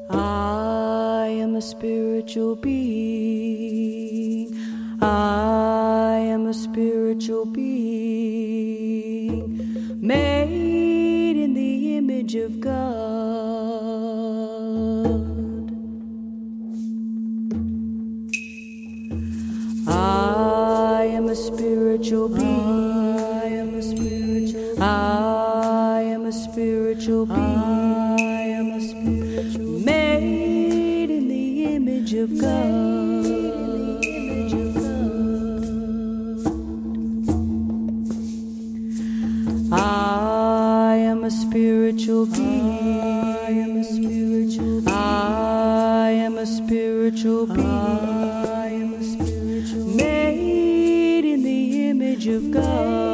I am a spiritual being. I am a spiritual being, made in the image of God. I am a spiritual being. I am a spiritual being. I am a spiritual being. I am a spiritual being, made in the image of God. I am a spiritual being. I am a spiritual being. I am a spiritual being. I am a spiritual being, made in the image of God.